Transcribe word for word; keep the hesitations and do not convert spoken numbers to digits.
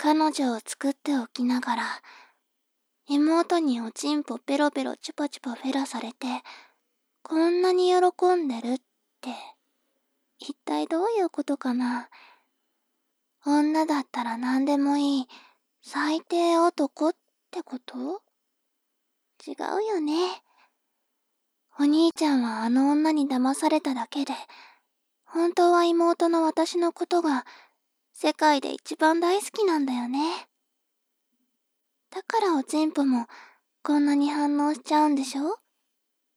彼女を作っておきながら、妹におちんぽペロペロチュパチュパフェラされて、こんなに喜んでるって、一体どういうことかな。女だったら何でもいい、最低男ってこと？違うよね。お兄ちゃんはあの女に騙されただけで、本当は妹の私のことが世界で一番大好きなんだよね。だからおちんぽもこんなに反応しちゃうんでしょ？